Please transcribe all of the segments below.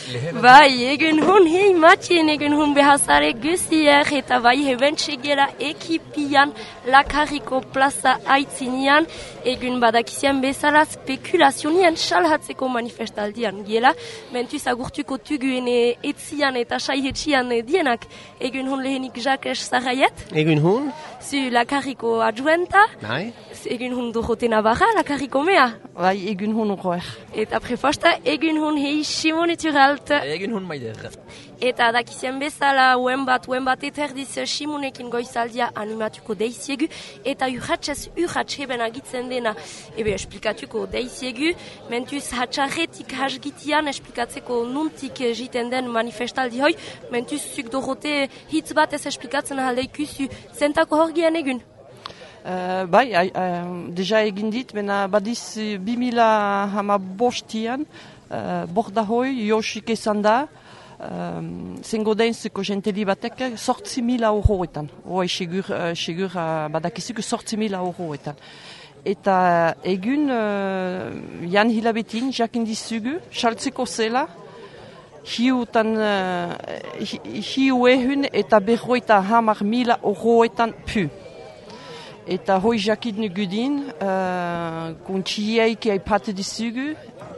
Bai, egun hun hei matien, egun hun behazare guziak eta bai heben txegela ekipian Lakarriko plaza aitzinean, egun badakizian bezala spekulazionian salhatzeko manifestaldian giela, mentuz agurtuko tuguen etzian eta saihetxian dienak, egun hun lehenik Jacques Sarraiet. Egun hun? Zu Lakarriko adjuenta. Bai. Egun hun Dorote Navarra, Lakarriko mea. Bai, egun hun roer. Eta prefosta, egun hun hei Simone Turalt. Egin hun maider. Eta dakizien bezala, uen bat eterdiz Simonekin goizaldia animatuko deiziegu, eta urratxez heben agitzen dena, esplikatuko deiziegu, mentuz hatxarretik hasgitian esplikatzeko nuntik jiten den manifestaldi hoi, mentuz zuk Dorote hitz bat ez esplikatzen ahaldeikuzu, zentako horgian egun? Bai, deja egin dit, bena badiz 2015 bordahoi Josik esan da, zengo deinzeko jenteli batek 8.000 euroetan. Hoi segur badakizuko 8.000 euroetan. Eta egun jan hilabetin jakin dizugu, saltzeko zela, hiu ehun eta 50.000 euroetan pu. Eta hoi jakin nugudin, kontxieik aipatu dizugu,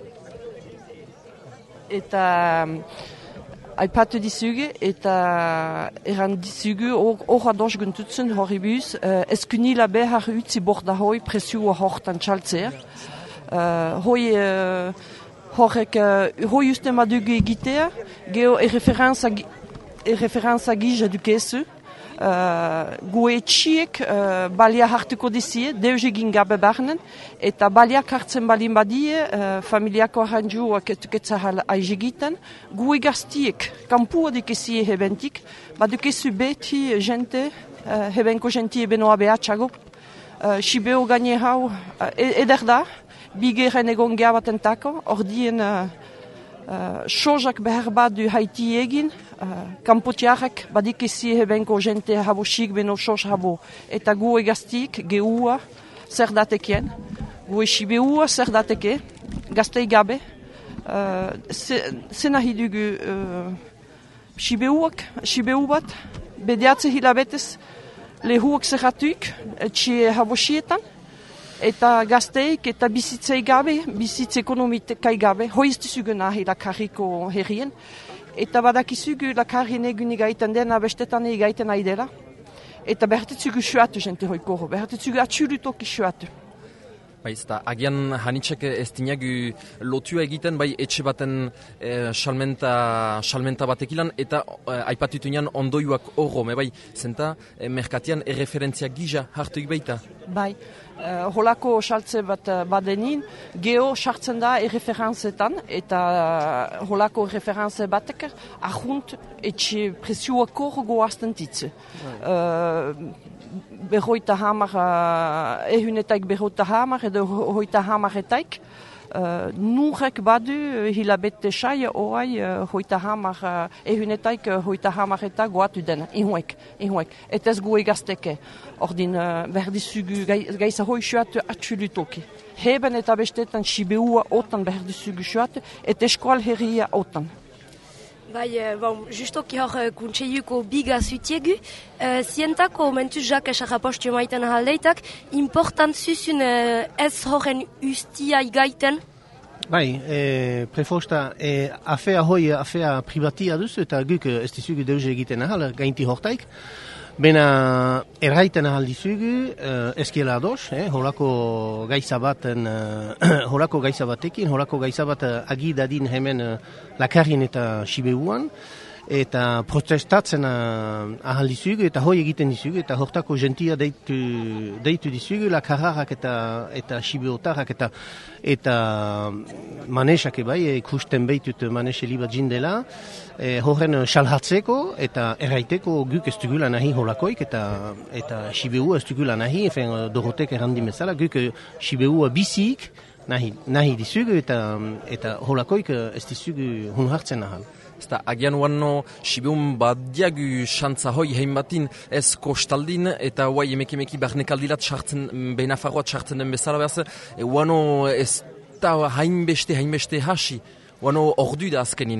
eta aipatu dizugu, eta eran dizugu hor ados guntutzen horribuz, eskunila behar utzi borda hoi presua hortan txaltzea. Hoi uste madugu egitea, geho erreferenza gija dukezu, gue etxiek balia hartuko dizie, deus egin gabe barnen, eta baliak hartzen balin badie, familiako arranjuak etuketzahal aizegiten, gue gaztiek, kampua dikezie hebentik, badukezu beti jente, hebenko jenti ebenoa behatxago, Sibeo gane hau eder da, bigeren egon gehabatentako, ordien sozak behar badu haiti egin, kanpotiarek badikezi hebenko jente habo xik beno soz habo, eta gu egaztik geua zer datekien, gu esibeua zer dateke, gaztei gabe, zena hidugu sibeu bat, bediatze hilabetez lehuak zerratuik, etxe habo xietan, eta gazteik eta bizitzei gabe, bizitze ekonomikai gabe, hoiz dizugu nahi Lakarriko herrien, eta badakizugu Lakarrien egun igaiten dena, bestetan igaiten aidela, eta behartetzugu suatu jente hoikoro, behartetzugu atxulutoki suatu. Bai, eta agian hanitxek ez dinagu lotua egiten, bai etxe baten salmenta batekilan, eta aipatutunean ondoiuak horro, bai, zenta merkatian erreferentzia gija hartuik baita. Bai, holako saltze bat badenin, geho sartzen da erreferentzetan, eta holako erreferentze batek ahunt etxe presioako goazten ditze. Berroita hamar, ehunetaik berroita hamar, edo hoita hamaretaik, nurek badu hilabete sai, oai hoita hamar, ehunetaik hoita hamareta goatu dena, inhuek. Eta ez gu egazteke, ordin berdizugu gaiza hoi suatu atxulutoki. Heben eta bestetan sibeua otan berdizugu suatu, eta eskual herria otan. Bai, justoki hor kuntseiuko biga zutiegu, zientako mentu Jacques Sarrapostio maiten ahaldeitak, important zuzun ez horren ustia igaiten? Bai, prefosta, afea hoi, afea privatia duzu, eta guk ez dizugu deuze egiten ahal, gainti hortaik. Bena erraiten ahal dizugu, eskiela ados, holako gaiza batekin, holako gaiza bat agidadin hemen Lakarrien eta Sibeuan, eta protestatzen ahal dizugu, eta hoi egiten dizugu, eta hortako gentia deitu dizugu, Lakarrak eta Sibeotarrak eta manesak bai, ikusten behitut manese libat jindela, horren salhatzeko eta erraiteko guk ez dugula nahi holakoik eta Sibeua ez dugula nahi, Dorotek errandin bezala, guk Sibeua bizik nahi dizugu eta holakoik ez dizugu hun hartzen ahal. Eta agian uano Sibeun badiagu xantza hoi heimbatin ez kostaldin eta huai emeki barnekaldilat sartzen, beinafarroat sartzen den bezala behaz, uano ez da hainbeste hasi, uano ordu da azkenin.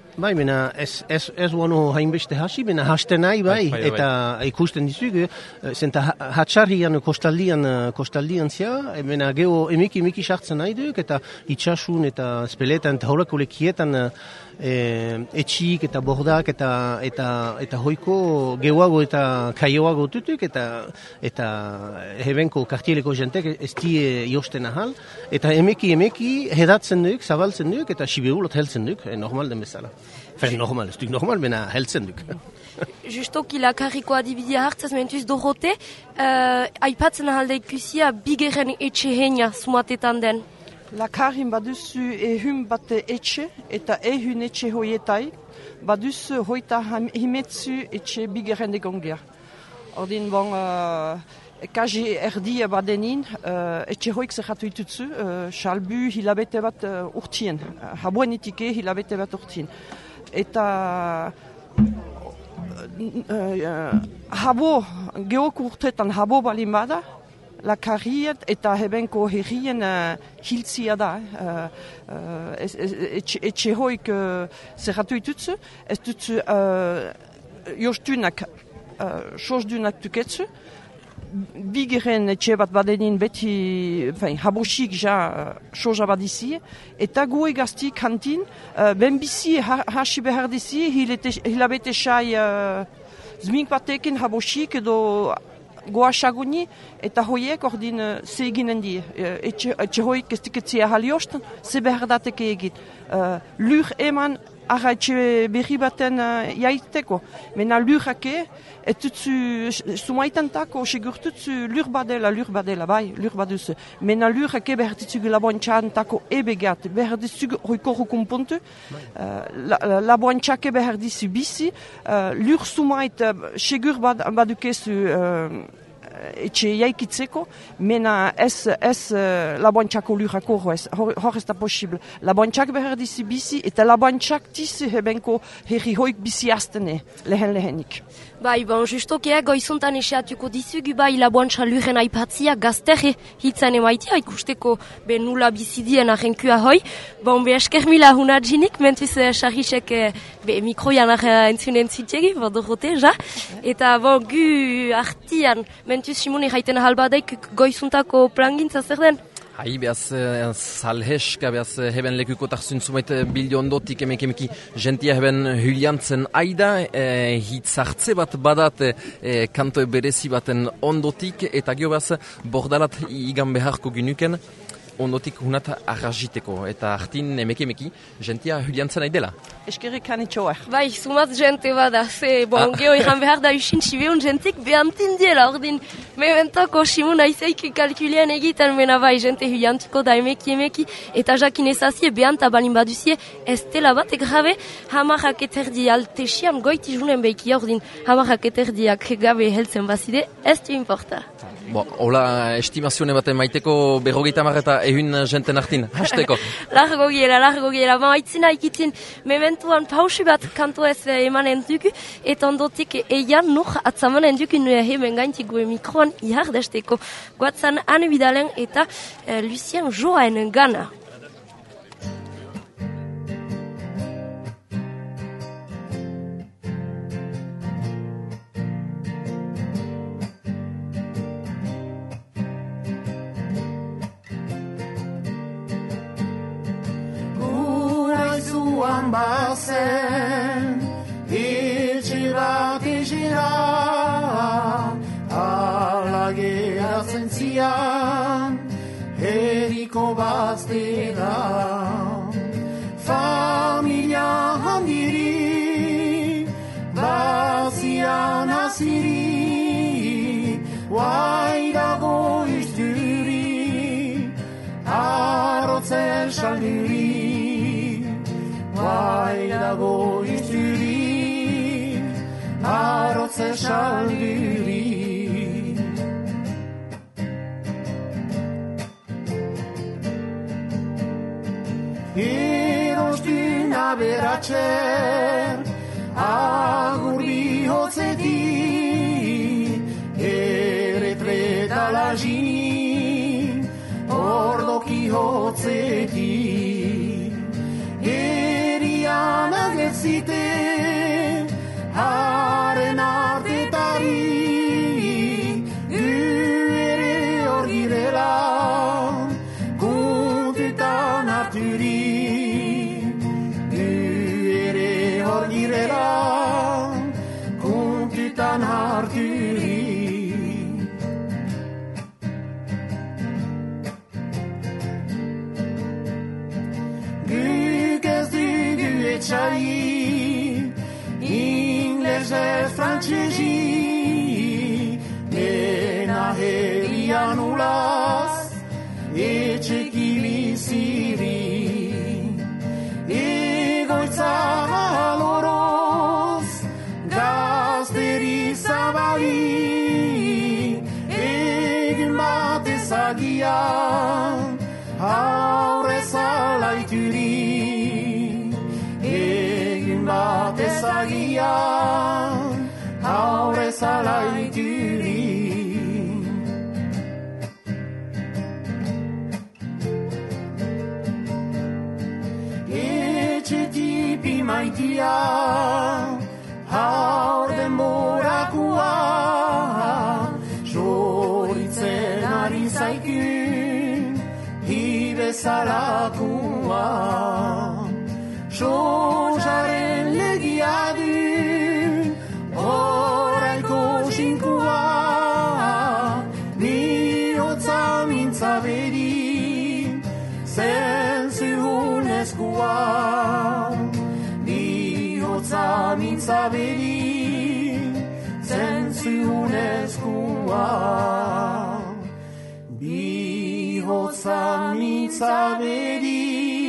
Bai, mena ez guano hainbeste hasi, mena hasten nahi, bai, eta ikusten dizugu, zenta hatxarrian kostaldian zia, mena geho emiki sartzen nahi duk, eta itxasun eta speletan eta horreko lekietan etxik eta bordak eta hoiko gehuago eta kaioago tutuk, eta hebenko kartieleko jentek ez die josten ahal, eta emeki hedatzen duk, zabaltzen duk, eta sibeulot heltzen duk, normal den bezala. Normal, ez duk normal, mena heltzen duk. Justoki lakarriko adibidia hartzaz mentuz Dorote, aipatzen ahalde ikusia bigeren etxe heina sumatetan den. Lakarrin baduzu ehun bat etxe eta ehun etxe hoietai, baduzu hoita himetzu etxe bigeren egongea. Ordin bon, kaji erdia badenin, etxe hoik zerratu itutzu, salbu hilabete bat urtien, habuenitike hilabete bat urtien. Eta habo, geoko urtetan habo balin bada, lakarriet eta hebenko herrien hiltzia da. Etxe hoik zerratu itutzu, ez dutzu jostunak, sosdunak tuketzu, bigeren etxe bat badenin beti habosik ja soja badizie, eta gue gazti kantin ben bizi hasi behar dizie hilabete xai zmik batekin habosik edo goasaguni, eta hoiek ordin ze eginen die. Etxe hoik ez diketzia haliosten, ze behar dateke egin. Lur eman ara etxe berri baten jaiteko. Mena lurake, etutzu sumaitantako segurtutzu lur badela, bai, lur baduzu. Mena lurake behar ditzugu laboantxantako ebegat, behar ditzugu hoiko rukumpuntu, laboantxake behar ditzu bizi, lur sumait segur badukezu etxe jaikitzeko, mena ez laboantxako lurako hor ez da posible. Laboantxak behar dizi bizi, eta laboantxak dizi hebenko herri hoik bizi aztene, lehenik. Bai, bon, justokia goizuntan eseatuko dizugu, bai, laboantxa luren aipatzia gazterre hitzan emaitia, ikusteko be nula bizidien ahenkua hoi. Bon, be esker mila hunatzinik, mentuz sarrisek be mikroian entzunen zitegi, Dorote, ja. Eta, bon, gu artian, mentuz Simone jaiten ahalbadeik goizuntako plangintza zer den? Hai, behaz, salheska, behaz, heben lekuko tarzun zumait biliondotik emeki gentia heben hyliantzen aida, hitzartze bat badat kanto berezi baten ondotik, eta gio behaz, bordalat igan beharko gynuken, ondotik hunat arraziteko, eta hartin emeki gentia hyliantzen aidela. Eskerrik kanitxoak. Bai, sumat jente bada, bon, geho ikan behar da usin sibeun jentik behantin diela, ordin mementako simun aizeik kalkulian egiten, mena bai, jente hyliantiko da emeki, eta jakin ezazie behanta balin baduzie, ez dela bat egrabe, hamarrak eterdi altesian goiti junen behiki, ordin hamarrak eterdiak gabe heltzen bazide, ez du importa. Bo, hola, estimazione baten maiteko berrogeita marreta ehun jenten hartin, hasteko. Largo giela, maitzina ikitin mementuan pausi bat kantu ez emanen dugu, eta ondotik eian nur atzamanen dugu hemen gaintik gue mikroan ihardesteko. Guatzan Anne Bidalen eta Lucien Joaen gana. Bazen, hiltsi bat izira, ala geratzen zian, herriko baztera. Familia handiri, bazian aziri, guaidago izturi, arrotzen salduri. Guaidago izturi, arrotze salduri. Erostun aberatxer, agur bihotzetik, erretreta lagini, ordoki hotzetik. zite, haren artetari, gu ere hor girela, kontutan harturi, gu ere hor girela, kontutan harturi. Etxai, inglesez frantsesi, dena herrian ulaz, etxeki biziri. Egoitza aloroz, gazteri zabali, egin bat ezagian, aurrez alaituri. Bat ezagian, aurrez alaituri. Etxetipi maitia, haur denborakua, soritzen ari zaikun, hibezalakua. Sojaren legia du, oraiko jinkua, bihotza mintza bedi, zentzu uneskua. Bihotza mintza bedi, zentzu uneskua. Bihotza mintza bedi,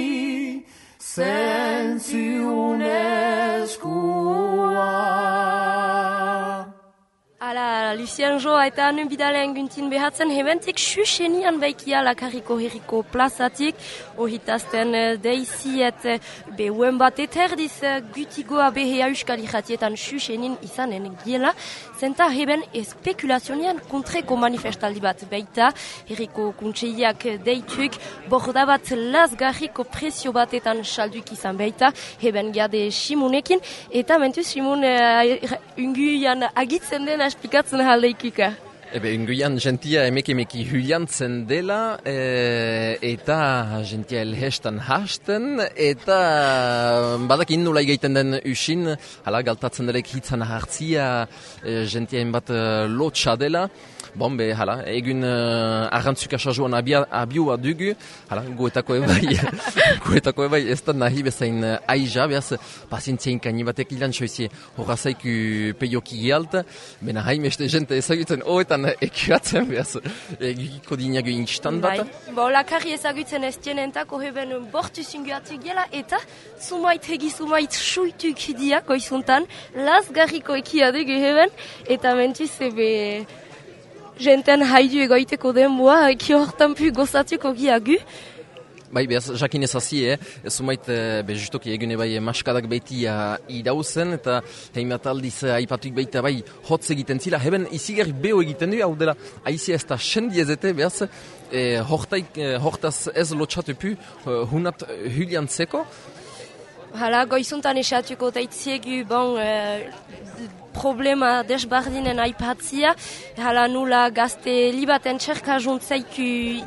Ala, Lucien Joa eta anu bidalean guntin behatzen hebentik xusenian baikia lakarriko herriko plazatik, ohitazten deiziet behuen bat eterdiz gutigoa behea euskal irratietan xusenin izanen giela, zenta heben espekulazionian kontreko manifestaldi bat baita, herriko kuntseiak deituk, borda bat lazgarriko presio batetan salduk izan baita, heben gade Simunekin, eta mentuz Simun unguian agitzen den esplikatzen haldeikuka. Ebe, unguian gentia emeki huliantzen dela, eta gentia elhestan hasten, eta badakin nula egiten den usin, hala galtatzen delek hitzan hartzia, gentia bat lotxa dela. Bon, hala, egun arrantzuka sajuan abiua dugu, hala, goetako ebai ez da nahi bezain aiza, behaz, pazientzien kaini batek ilan soizie horazaiku peioki gehalta, bena haimeste jente ezagutzen hoetan ekuatzen, behaz, egiko dinago instan bat. Lakarri ezagutzen ez tienentako heben bortu zinguatu gela, eta sumait suituk diak goizuntan, lazgarriko ekia dugu heben, eta mentuz ebe jenten haidu egoiteko denboa, eki hortan pu gozatuko giagu. Bai, behaz, jakin ezazie, sumait, justoki egune bai maskadak beti idauzen, eta heimat aldiz aipatuik baita bai hotz egiten zila, heben izigarri beho egiten du, hau dela, aizia ez da sendiezete, behaz, hortaz ez lotxatu pu, hunat huliantzeko. Hala, goizuntan esatuko taitziegu, problema desbardinen aipatzia, hala nula gazte libaten txerka juntzaiku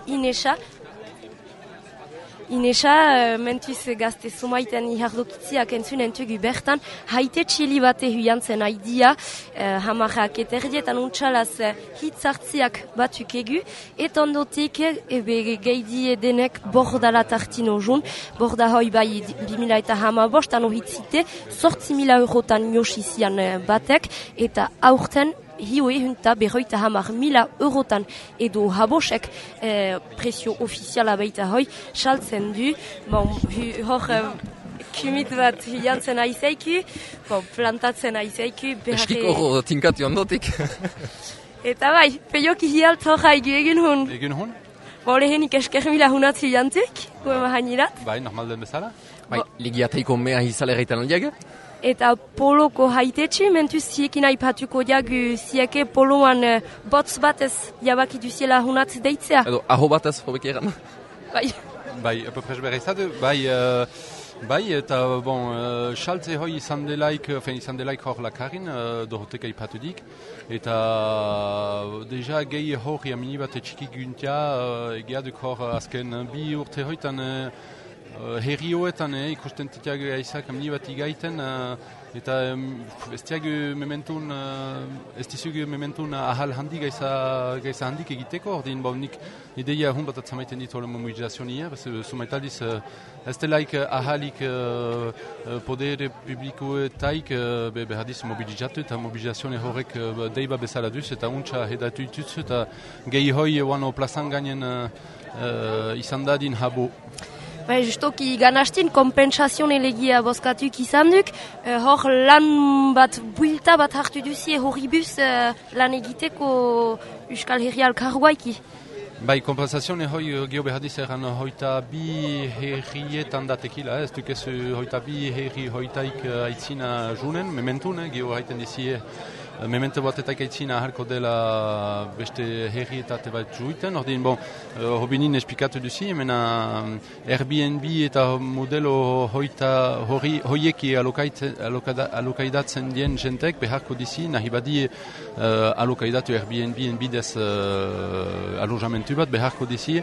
Inesa, mentuz gazte sumaiten ihardokitziak entzunen tugu bertan, haite txili bate huiantzen aidia, hamarrak eterdietan untxalaz hitzartziak batuk egu, eta ondotik geidi edenek bordala tartino jun, borda hoi bai 2015 ano hitzite, 8.000 eurotan josizian batek, eta aurten hiue hunta berroita 100.000 eurotan edo habosek presio ofiziala baita hoi saltzen du. Hor kumit bat hilantzen aizeiku, plantatzen aizeiku. Eskik hor tinkati ondotik. Eta bai, peioki hialt hor haigu egin hun. Egin hun? Lehenik esker mila hunat hilantik, guema hainirat. Bai, normalden bezala. Bai, ligiateiko mea hizale egiten aldiaga. Eta poloko haitetxe, mentuz ziekin aipatuko diagu zieke poloan botz batez jabaki duziela hunat deitzea. Edo, aho batez, hobek eran. Bai. Bai, peu près berri zadu, bai, Bai, eta, saltze hoi izan delaik hor lakarin, Doroteka ipatudik, eta deja gehi hori amini bat txikik guntia, egeaduk hor azken bi urte hoitan herrioetan ikusten titiak aizak amini bat igaiten, eta ez dizugu mementun ahal handi gaiza handik egiteko, ordin nik ideia hun bat atzamaiten ditu ole mobilizazionia, zumaitaldiz ez delaik ahalik podere publikoetaik behadiz mobilizatu eta mobilizazione horrek deiba bezala duz eta untsa hedatu itutzu eta gehi hoi oano plazan gainen izan dadin habo. Justoki ganastin kompensazione legia bozkatuk izan duk, hor lan bat builta bat hartu duzie horribus lan egiteko Euskal Herria Elkargoaiki. Bai, kompensazione hoi geho behadiz eran hoita bi herrietan datekila, ez dukezu hoita bi herri hoitaik aitzina junen, mementun, geho haiten dizie memento batetak aitzina ahalko dela beste herrietate bat juiten, ordin, hobinin esplikatu duzi, mena Airbnb eta modelo hoieki alokaidatzen dien jentek beharko dizi, nahi badi alokaidatu Airbnb bidez alojamentu bat beharko dizi,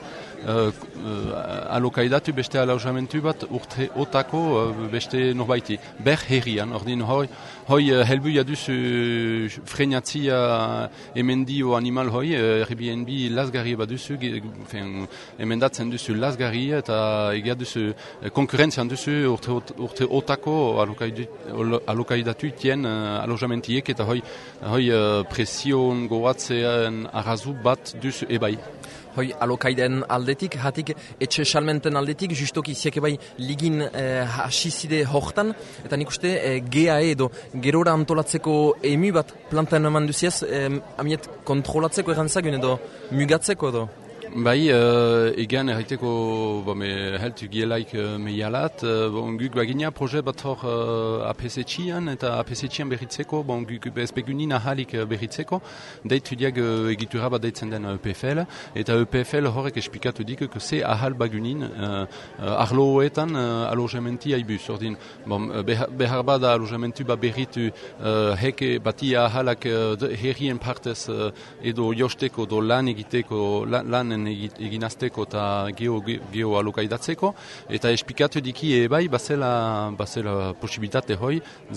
alokaidatu beste alojamentu bat urte otako beste norbaiti, ber herrian, ordin hoi helbuia duzu frenatzia emendio animal hoi, Airbnb lasgarri bat duzu, emendatzen duzu lasgarri eta egia duzu konkurrentzian duzu urte otako alokaidatu itien alojamentiek eta hoi presion goatzean arrazu bat duzu ebai. Hoi alokaiden aldetik, hatik etxe salmenten aldetik, justoki ziak ebai ligin hasizide hortan, eta nik uste GAE edo gerora antolatzeko emu bat plantan eman duziaz, amiet kontrolatzeko erantzakun edo mugatzeko edo? Bai, egan erraiteko heltu gielaik meialat, guk bagina proje bat hor APC-txian eta APC-txian berritzeko, guk ezpegunin ahalik berritzeko, deitu diag egitura bat deitzen den EPFL, eta EPFL horrek esplikatu dik ze ahal bagunin arloetan alojamenti haibuz, ordin, behar bada alojamentu bat berritu heke batia ahalak herrien partez edo josteko, do lan egiteko, lan eginazteko eta geho alokaidatzeko, eta esplikatu diki bai bazela posibilitate hoi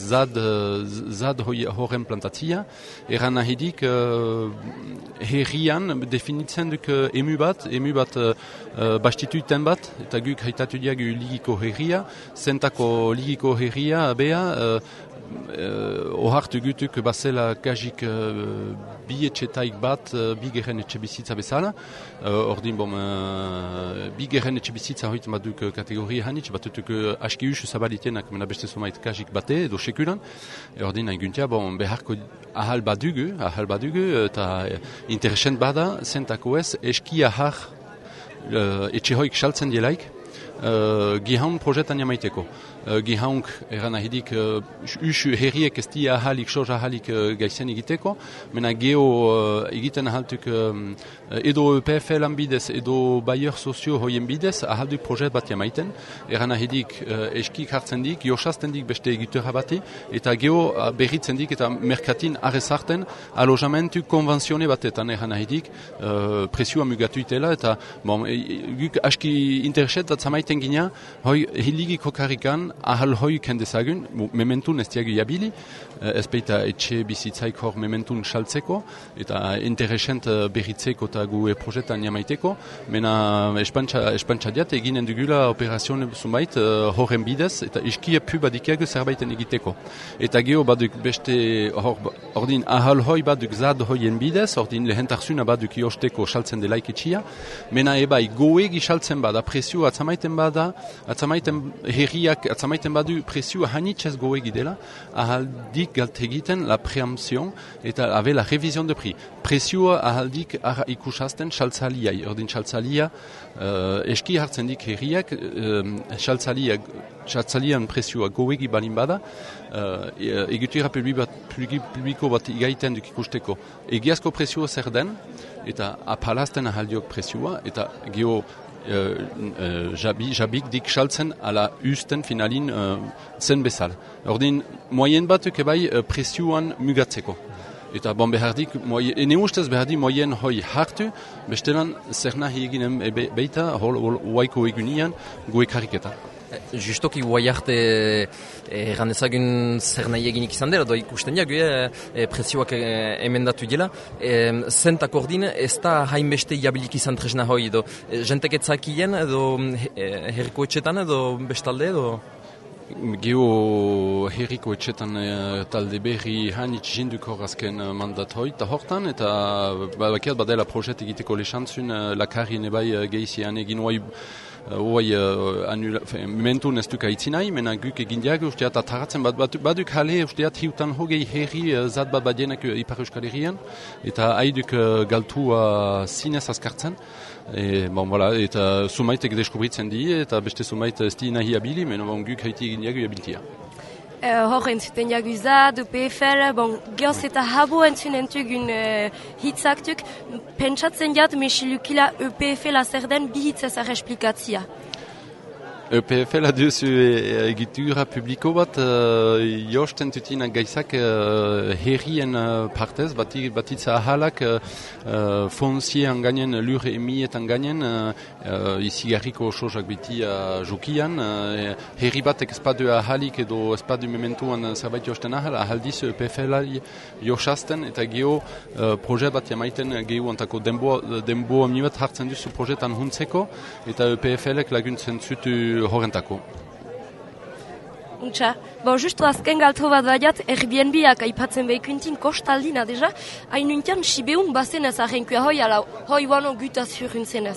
zad horren plantatzia, eran nahidik herrian definitzen duk emu bat bastituiten bat, eta guk haitatu diagu ligiko herria, zentako ligiko herria bea, ohartu gutuk bazela gajik bi etxetaik bat, bi geren etxe bizitza bezala, ordin bi geren etxe bizitza hoiten bat duk kategoria hanitz, bat dutuk aski usu zabalitenak mena beste somait gajik bate edo sekulan, ordin nahi guntia, beharko ahal badugu, eta interesent bada, zentako ez, eski ahar etxe hoik saltzen dielaik, gihaun projetan jamaiteko. Gihaunk eran ahidik usu herriek ez dia ahalik, soz ahalik gaizen egiteko, mena geho egiten ahaltuk edo PFL-an bidez, edo Bayer Sozio hoien bidez, ahalduk projet bat jamaiten, eran ahidik eskik hartzen dik, josazten dik beste egitura bati, eta geho berritzen dik eta merkatin arrezarten alojamentu konvenzione batetan eran ahidik presioa mugatu itela, eta guk aski intereset dat zamaiten gina, hoi hiligiko karikan ahal hoi kendezagun, mementun ez diagu jabili, ez peita etxe bizitzaik hor mementun saltzeko, eta interesent berritzeko eta gu projetan jamaiteko, mena espantxa diat eginen dugula operazione zumait horren bidez, eta iskia pu badikiago zerbaiten egiteko. Eta geho baduk beste, ordin ahal hoi baduk zad hoien bidez, ordin lehentarzuna baduk iosteko saltzen delaik etxia, mena ebai goegi saltzen bada, presio atzamaiten bada, atzamaiten herriak, atzamaiten badu presio hanitzez goegi dela, ahaldik galtegiten la preamzion eta ave la revizion de prix. Presioa ahaldik ikusazten saltzaliai, ordin saltzalia eski hartzen dik herriak, saltzalian presioa goegi balin bada, egitura publiko bat igaiten duk ikusteko. Egiazko presioa zer den, eta apalazten ahaldiok presioa, eta geho jabik dik saltzen ala usten finalin zen bezala. Ordin, moyen batuk ebai presioan mugatzeko. Eta bon behardik, ene ustez behardik moyen hoi hartu, bestelan zer nahi eginen beita, huaiko egunian, gue kariketa. Justoki guai arte errandezagun zer nahi eginik izan dela, doa ikusten diak, presioak emendatu dela. Zentak ordin, ez da hainbeste jabilik izan tresna hoi, edo jentek etzakien, edo herriko etxetan, edo bestalde, edo... Geo herriko etxetan talde berri hanitz jinduko azken mandat hoi, eta hortan, eta bakiat badela projet egiteko lesantzun lakarien ebai gehizian egin mementu nestuka itzinai, mena guk egin diag, usteat ataratzen baduk hale, usteat hiutan hogei herri zat bat badienak Ipar Euskal Herrian, eta haiduk galtua zinez azkartzen. Bon, voilà, eta sumaitek deskubritzen di, eta beste sumait ez di nahi abili, mena guk haiti egin diag abiltia. Hor entzuten jaguzat, UPFL, geoz eta habo entzunen hitzaktuk, pentsatzen jat, mesilukila UPFL-a zer den bihitzez esplikatzia. UPFL-a duzu egitura publiko bat, josten tutina gaizak herrien partez, batitza ahalak fonziean gainen, lur emietan gainen, izigarriko sosak bitia jukian, herri batek espadu ahalik edo espadu mementuan zerbait josten ahaldiz UPFL-a josasten, eta geho proje bat jamaiten geho antako denbo amnibat hartzen duzu projetan huntzeko, eta UPFL-ek laguntzen zutu horrentako. Untxa, justu azken galto bat badiat, Airbnb-ak aipatzen behikuntin kostaldina deja, hainuntian sibeun bazenez ahenkua hoi, ala hoi wano gutaz hurruntzen ez.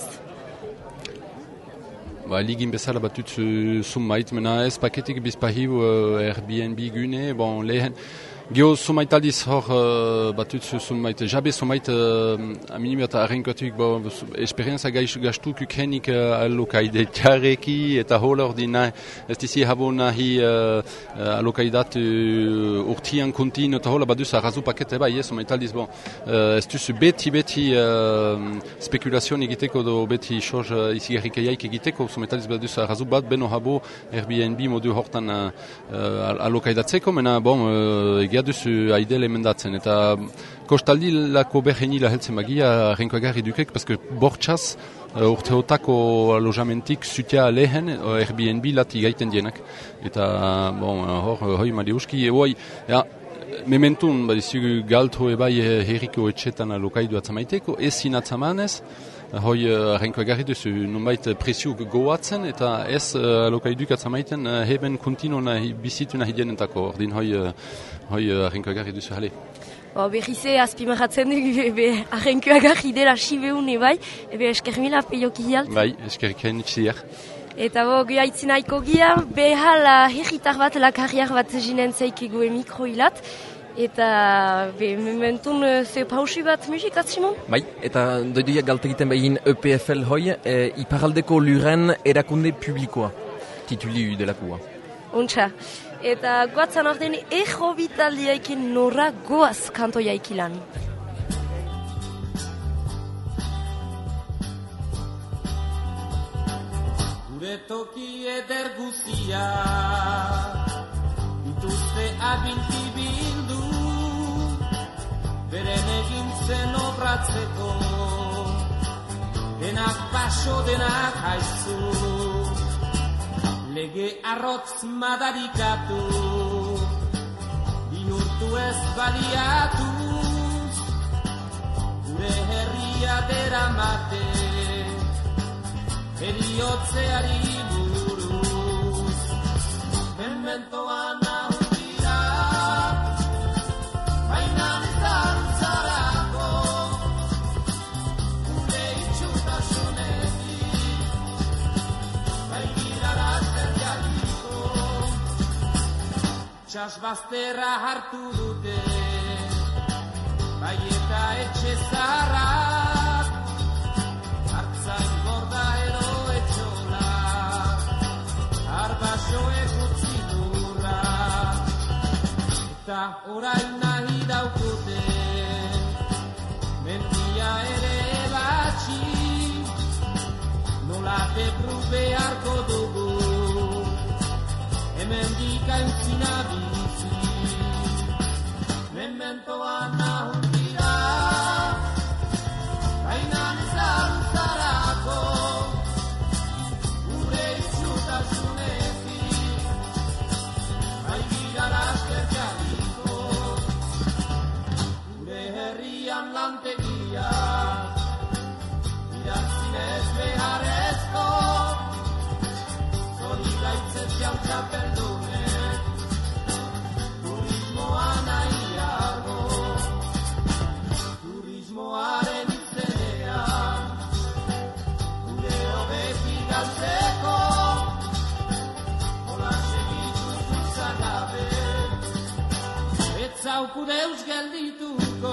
Ligin bezala batut sumait, mena ez paketik bizpahiu Airbnb gune, lehen, Geo sumaitaldiz hor batut sumait, jabe sumait aminimia eta arrenkoatuk esperienza gastuk ukenik alokaide txareki eta hol ordina ez dizi habo nahi alokaidat urtian kontinu eta hola baduz arrazu pakete bai, sumaitaldiz ez duzu beti spekulazion egiteko do beti soz izigarrikeiaik egiteko sumaitaldiz baduz arrazu bat beno habo Airbnb modu hortan alokaidatzeko, mena duzu aidel emendatzen, eta kostaldi lako berrenila heltzen bagia renkoagarri dukek, paske bortxaz urteotako alojamentik zutia lehen Airbnb lati gaiten dienak. Eta, hoi madiuski, mementun, badizugu galto ebai herriko etxetan alokaidu atzamaiteko, ez sinatzamanez, hoi renkoagarri duzu nunbait presiuk goatzen, eta ez alokaiduk atzamaiten heben kontinu bizitu nahi dienentako, ordin hoi renkoagarri duzu hale. Berrize azpimarratzen dugu arrenkoagarri dela sibeune bai, eskermila peioki hialt. Bai, eskerken itziar. Eta gu haitzinaiko gia, behala herritar bat, lakarriar bat jinen zeikegu mikroilat, eta mementun ze pausi bat musikat, Simon? Bai, eta doiduak galte egiten behin EPFL hoi, iparaldeko luren erakunde publikoa, tituli delakua. Untxa, eta guatzan orden ejo bitaldiaikin norra goaz kantoiaikilan. Gure toki eder guzia, dituzte abilti bildu, beren egintzen obratzeko, denak paso, denak haizu, lege arrotz madarikatu, bihurtu ez baliatuz, gure herria deramate, eriotzeari buruz, mementoan ahundira, baina zantzarako, gure itxutasunetik, baikirarazten jarriko, txasbazterra hartu dute, bai eta etxe zaharrak, hartzain gorda edo etxola, arbasoek utzi durra, eta orain nahi daukute, mendia ere batxi, nola Txokolate bru beharko dugu, hemendik aintzina bizi. Mementoan nahun dira, bainan zarutzarako, gure izutasunetik, baigirara askerkariko, gure herrian lantegia, irazzinez beharrezko, zori gaitzetzian txapeldunek, turismoa nahiago, turismoaren izenean, gure hobetik galtzeko, hola segitu zutzagabe, ez zauku deus geldituko.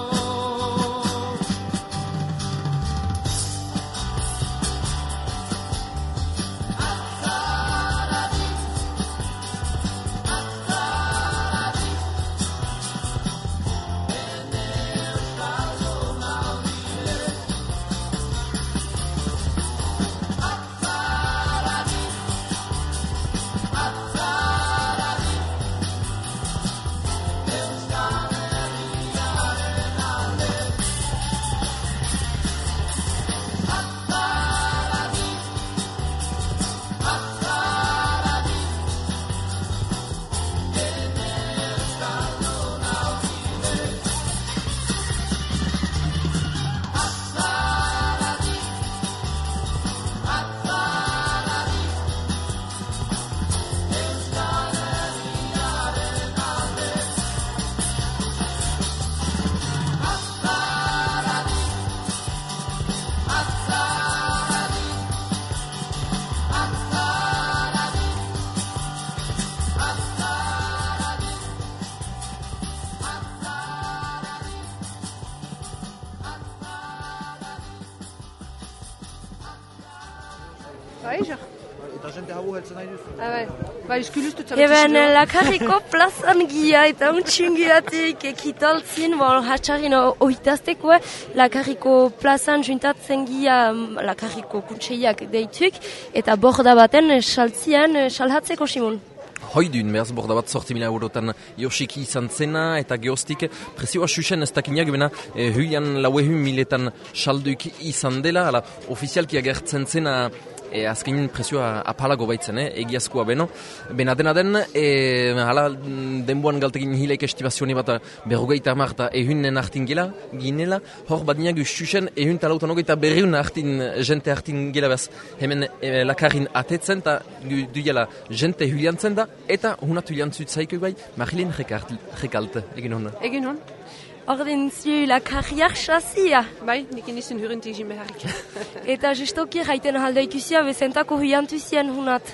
Eta jente hau heltzen nahi duzu. Bai, iskuluztu Eben, lakarriko plazan gia eta untxingiatik ekitaltzin, hatxarrin oitazteko, lakarriko plazan juntatzen gia lakarriko kuntseiak deituk, eta borda baten saltzian salhatzeko Simon. Hoidun, behaz borda bat 8.000 eurotan Josiki izan zena eta geostik presioa susen ez dakinak bena huian lauehun miletan salduik izan dela, ala ofizialki agertzen zena azkenin presioa apalago baitzen, egiazkoa beno. Bena dena den, hala denboan galtekin hilaik estibazioni bat berrogeita amar eta ehunen hartin ginela, hor badinak susen ehun talautan hogeita berreun jente hartin gela behaz hemen lakarrin atetzen eta duela jente huliantzen da eta hunat huliantzut zaiko bai, Marilyn rekalt, egin hona. Egin hon? Ordin zu lakarriak xazia. Bai, nikin izin hurrentik jin beharrik. Eta justoki jaiten halda ikusia, bezentako huiantuzien hunat.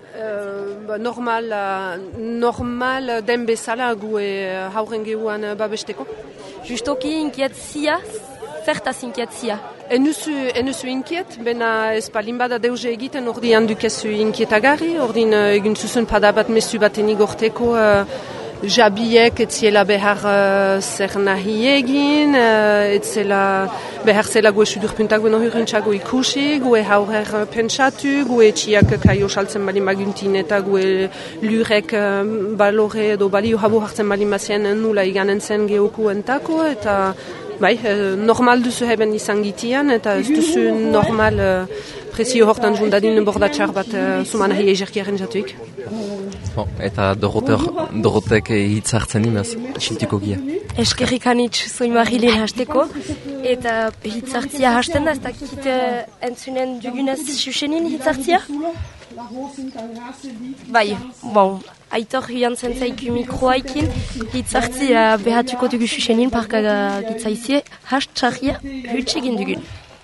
Normal den bezala gu hauren gehuan babesteko. Justoki inkietzia, zertaz inkietzia. Enuzu inkiet, bena ez palin bada deuze egiten ordian dukezu inkietagarri, ordin egin zuzun padabat mesu baten igorteko jabiek etziela behar zer nahi egin, etzela behar zela gue sudurpuntak beno hurrentxago ikusi, gue haurer pentsatu, gue etxiak kaio saltzen balin baguntin eta gue lurek balore edo balio habu hartzen balin bazien nula iganen zen geoku entako, eta bai, normal duzu heben izan gitian, eta ez duzu normal presio hortan jundadin bordatxar bat zuman ahi ejerkiaren jatuik. Eta Dorotek hitz hartzen imaz, xiltiko gia. Eskerrik anitz zoin Marilyn hasteko, eta hitz hartzia hasten da, ez dakit entzunen dugunez xuxenin hitz hartzia? Bai, bon, aitor hiantzen zaiku mikroaikin, hitz hartzia behatuko dugu xuxenin, parka gitzaizie, hastxarria hutsegin dugun.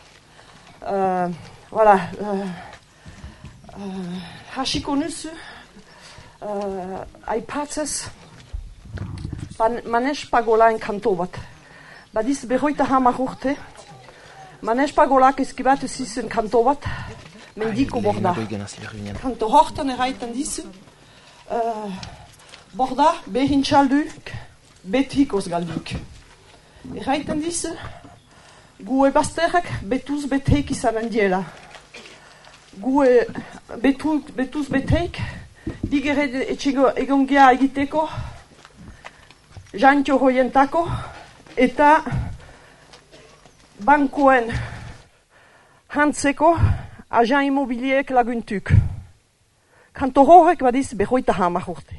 Voilà, hasiko nuzu, aipatzez, Manes Pagolaen kanto bat. Badiz behoita hamar urte, Manes Pagolak eskibatu zizen kanto bat, mendiko borda. Kanto hortan erraiten dizu, borda behin txalduk, betikoz galduk. Erraiten dizu, gu ebazterrak betuz betek izanen diela. gu betuz beteik, digere etxego egon geha egiteko, jantxo hoientako, eta bankoen hantzeko ajan immobiliek laguntuk. Kanto horrek badiz 50 urte.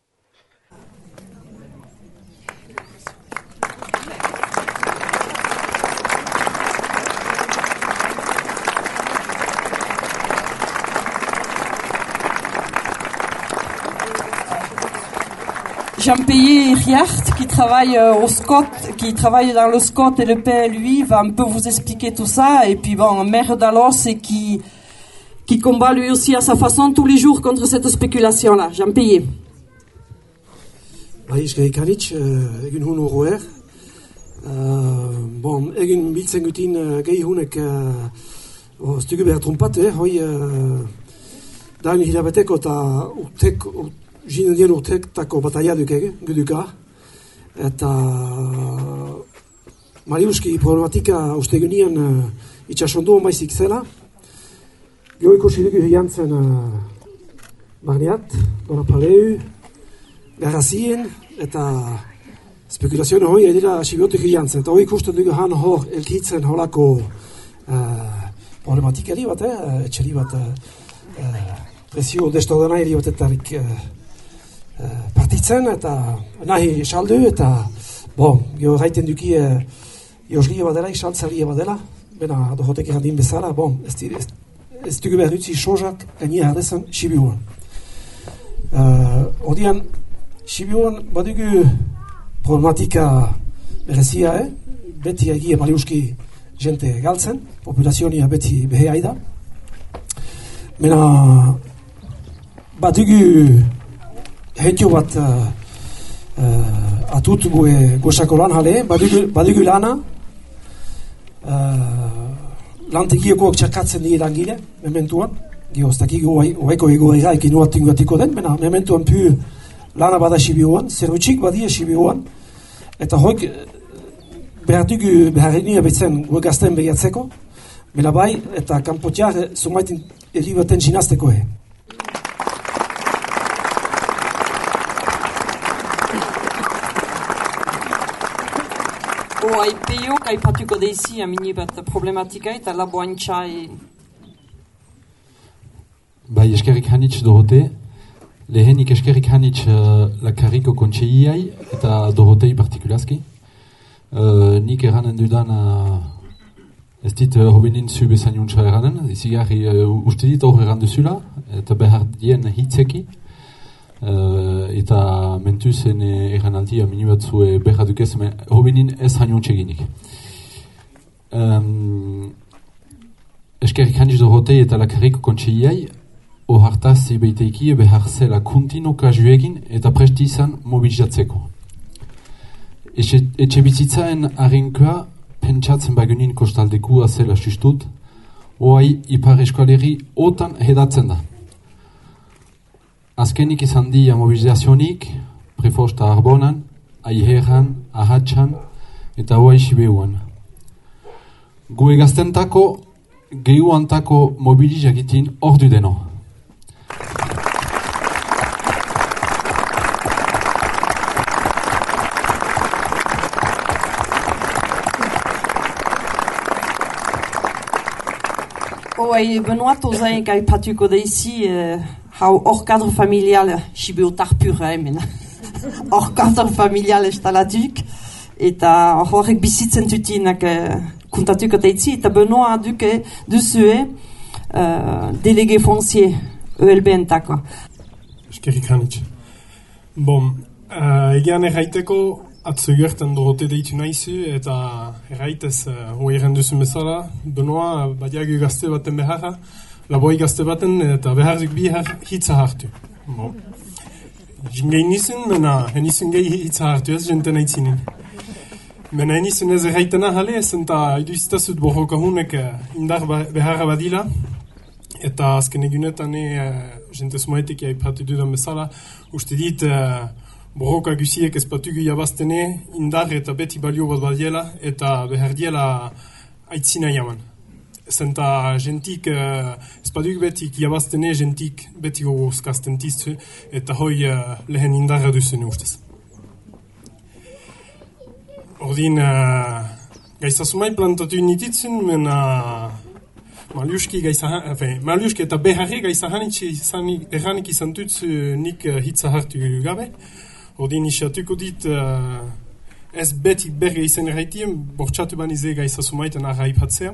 Jean-Payé Riart, qui travaille au SCOT, qui travaille dans le SCOT et le PLUI, va un peu vous expliquer tout ça. Et puis bon, maire d'Alos et qui combat lui aussi à sa façon tous les jours contre cette spéculation-là. Jean-Payé. Eskerrik hanitz, egin hun horroer. Bon, egin biltzen gutin gehi hunek stugu behar trompate, hoi dain hilabeteko eta Ginendien urtektako bataia duka, eta Mariuski problematika uste genien itxasondu maizik zela. Gio ikusi dugu hiantzen Barniat, Donapaleu, Garrazien, eta spekulazioen hoi edera sibiotik hiantzen. Eta hoi ikusten dugu han hor elkitzen holako problematikari bat, etxeri bat, presio destordenari batetarik partitzen eta nahi saldu eta gero gaiten duki joslie badela, saltzalie badela, bena dohotek erandin bezala, ez dugu behar dutzi sozak gainia hardezan Sibiuan. Odian, Sibiuan badugu problematika berezia, beti egia Mariuski jente galtzen, populazionia beti behe aida. Bena badugu hetio bat atut goxako lan jale, badugu lana, lantegioko txarkatzen dira langile, mementuan, geoztakigu oeko egoera ekin uatinguatiko den, bena mementuan pu lana bada Sibiuan, zerbutxik badia Sibiuan, eta hoik behar enia betzen gue gazten behiatzeko, bela bai, eta kanpotiar zumaitin elibaten sinazteko Aipio, kaipatuko deizi amini bat problematika eta laboantxa Bai, eskerrik hanitz Dorote. Lehenik eskerrik hanitz Lakarriko kontseiai eta Dorotei partikulazki. Nik eranen dudan ez dit hobenin zu bezaniuntza eranen. Izigarri uste dit hor eran duzula eta behar dien hitzeki. Eta mentuzen eranaldia mini batzue behar dukez, hobenin ez haniuntzeginik. Eskerrik hanitz Dorotei eta Lakarriko kontseiai ohartaz beiteiki behar zela kontinuka juegin eta presti izan mobilizatzeko. Etxe bizitzaen harinkoa pentsatzen bagunin kostaldekua zela sustut, oai ipar eskoleri otan hedatzen da. Azkenik izan dia mobilizazionik, prefosta Arbonan, Aiheran, Ahatxan eta oai Sibeuan. Gue gaztentako, gehuantako mobilizagitin ordu deno. Oai, Benoit ozaik aipatuko deizi hau hor kadro familial Sibeutar pura hemen. Hor kadro familial estalatuk eta horrek bizitzen tutinak kontatuko deizi eta Benoit duzue delege foncier ELB-entako. Eskerrik hanitz. Egean erraiteko atzo gertan Dorote deitu nahizu eta erraitez hoi erranduzun bezala, Benoa badiagu gazte baten beharra, laboi gazte baten eta beharduk bihar hitza hartu. Jingein nizun, mena henizun gehi hitza hartu ez jenten aitzinin. Mena henizun ez erraitena jale ez eta iduzitazut borrokahunek indar beharra badila eta azken egunetan jentez moetek aipatu dudan bezala, uste dit borroka guziek ezpatugu jabaztene indar eta beti balio bat badiela eta behar diela aitzina jaman. zenta jentik, espaduk betik jabaztene jentik beti gogozkazten tiztu, eta hoi lehen indarra duzen ustez. Ordin, gaizasumai plantatu nititzen, mena Maliuski eta beharri gaizahanitxe erranik izan dut nik hitza hartu gabe. Ordin isatuko dit ez beti berge izan erraitien, bortxatu banize gaizasumaitan arraipatzea.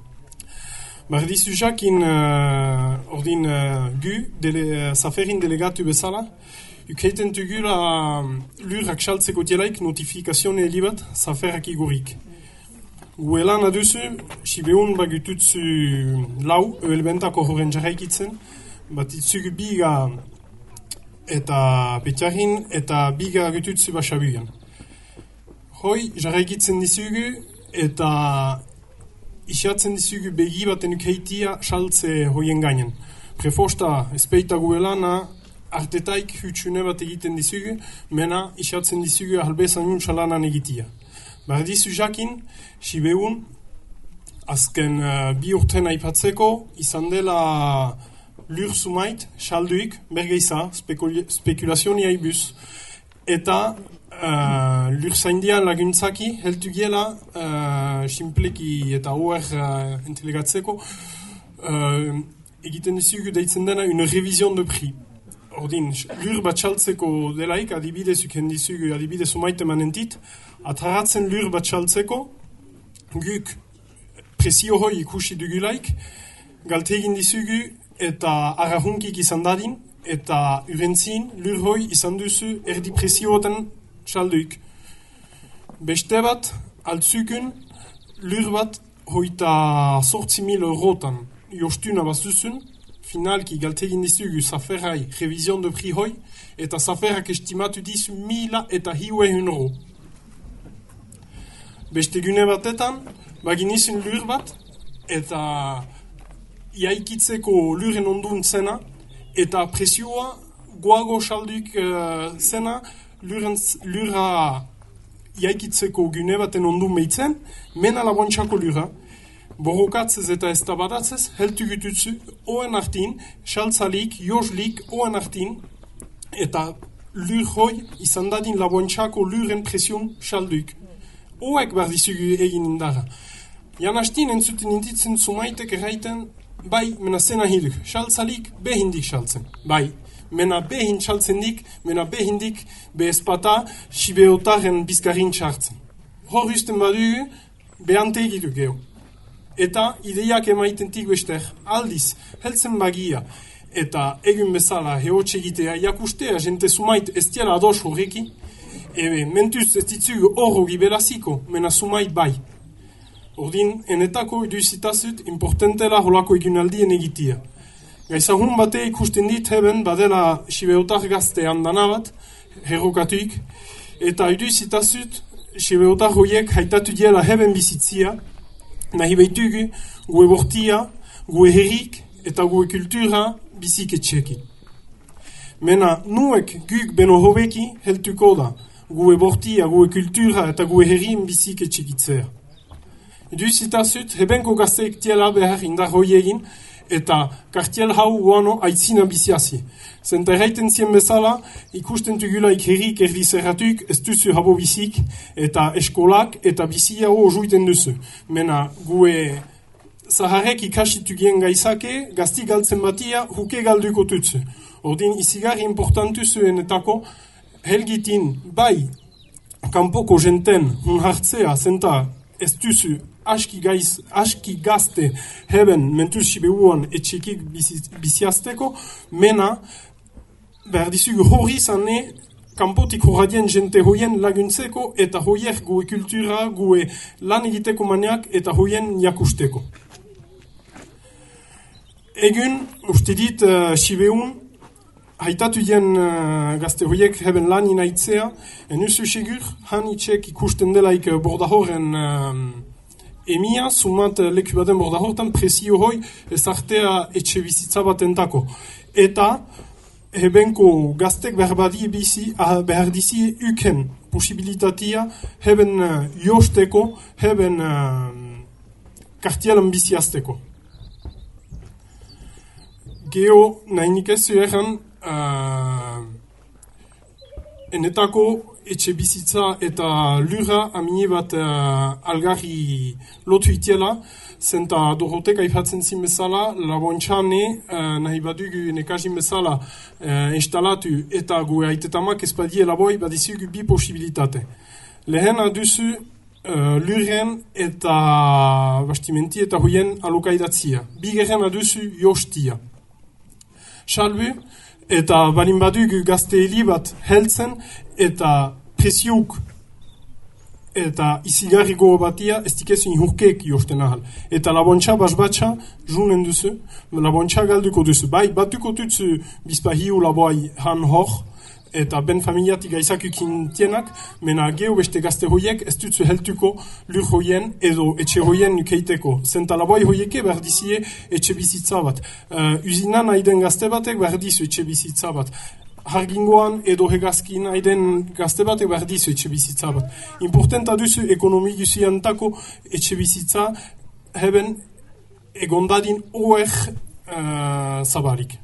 Bardizu jakin ordin gu, zaferin delegatu bezala, ukeiten tugula lurrak xaltzeko dielaik notifikazione helibat zaferrak igurik. Guelan aduzu, Sibeun bagututzu lau, elbentako horren jarraikitzen, bat itzugu biga eta petjarin eta biga gututzu basabuian. Hoi, jarraikitzen dizugu eta isiatzen dizugu begi baten ukeitia saltze hoien gainen. Prefosta espeita guelana artetaik hutsune bat egiten dizugu, mena isiatzen dizugu albezan untxalanan egitia. Bardizu jakin, Sibeun, azken bi urten aipatzeko, izan dela lur sumait, salduik, bergeiza, spekulazionia ibuz, eta lur zaindian laguntzaki, heltu giela, simpleki eta oer entelegatzeko, egiten dizugu deitzen dena une revision de prix. Ordin, lur bat saltzeko delaik, adibidez uken dizugu, adibidez sumaite manentit, atarratzen lur bat saltzeko, guk presio hoi ikusi dugulaik, galtegin dizugu eta arrahunkik izan dadin, eta urentzin lur hoi izan duzu erdi presioetan salduik. Beste bat, altzukun, lur bat hoita 8.000 eurotan jostuna bazuzun, finalki galtegin dizugu zaferrai revision de prix hoi, eta zaferrak estimatu dizu 1.100 euro. Beste gune batetan, baginizun lur bat, eta iaikitzeko luren ondun zena, eta presioa guago salduk zena lura iaikitzeko gune baten ondun behitzen, mena labontxako lura. Borrokatzez eta ez tabadatzez, heltu gututzu, oen artin, saltzalik, joslik, oen artin, eta lur hoi izan dadin labontxako luren presion salduk. Oek bardizugu egin indara. Jan hastin entzuten inditzen sumaitek erraiten, bai, mena zena hiduk, saltzalik, behindik saltzen. Bai, mena behin saltzendik, mena behindik, behezpata, sibeotaren bizkarin txartzen. Hor usten badugu, behante egitu geho. Eta ideiak emaitentik bester, aldiz, heltzen bagia, eta egun bezala heotxe egitea, jakustea, jente sumait ez diela ados horreki, mentuz ez ditzugu horro giberaziko, mena sumait bai. Ordin, enetako iduzitazut, importantela holako egunaldien egitia. Gaizahun bate ikusten dit heben, badela sibeotar gazte handana bat, herrokatuik, eta iduzitazut, sibeotar hoiek haitatu diela heben bizitzia, nahi behitugu, gue bortia, gue herrik eta gue kultura biziketxeki. Mena nuek guk beno hobeki heltuko da, gue bortia, gue kultura eta gue herrin biziketxekitzea. Eduzitazut, hebenko gazteek tiela behar indar hoiegin, eta kartiel hau guano aitzina biziazi. Zenta erraiten zien bezala, ikusten tugulaik herrik erdizerratuk ez duzu habo bizik, eta eskolak eta bizia ho juiten duzu. Mena, gue zaharek ikasitu gien gaizake, gazti galtzen batia, huke galduko tutzu. Ordin, izigarri importantu zuenetako, helgitin, bai, kanpoko jenten, hun hartzea, zenta, ez duzu, aski gazte heben mentuz Sibeuan etxekik biziazteko, mena behar dizugu hori zane kanpotik horradien jente hoien laguntzeko eta hoier gue kultura, gue lan egiteko maniak eta hoien jakusteko. Egun, uste dit Sibeun, haitatu dien gazte hoiek heben lan inaitzea, enuzu segur, han itxek ikusten delaik bordahoren emia, sumat leku baten bordahortan presio hoi ezartea etxe bizitza batentako. Eta hebenko gaztek behar dizi uken posibilitatea heben josteko, heben kartialan bizi azteko. Geo, nahi nik ez zuegan, enetako etxe bizitza eta lura amine bat algarri lotu itiela, zenta Dorotek aipatzen zin bezala, labontxane nahi badugu nekazin bezala instalatu eta gu aitetamak ezpadie laboi badizugu bi posibilitate. Lehen aduzu lurren eta bastimenti eta huien alokaidatzia. Bigerren aduzu jostia. Salbu, eta balin badugu gazte heli bat heltzen eta presiuk eta izigarri gogo batia ez dikezu inhurkeek josten ahal. Eta labontxa basbatxa junen duzu, labontxa galduko duzu. Bai, batuko tutzu bizpahiu laboai han hor, eta ben familiatik aizakukin tienak, mena geho beste gazte hoiek ez dutzu heltuko lur hoien edo etxe hoien nukeiteko. Zenta laboi hoieke behar dizie etxe bizitza bat. Usinan aiden gazte batek behar dizu etxe bizitza bat. Hargingoan edo hegazkin aiden gazte batek behar dizu etxe bizitza bat. Importanta duzu ekonomi guziantako etxe bizitza heben egondadin oer zabarik.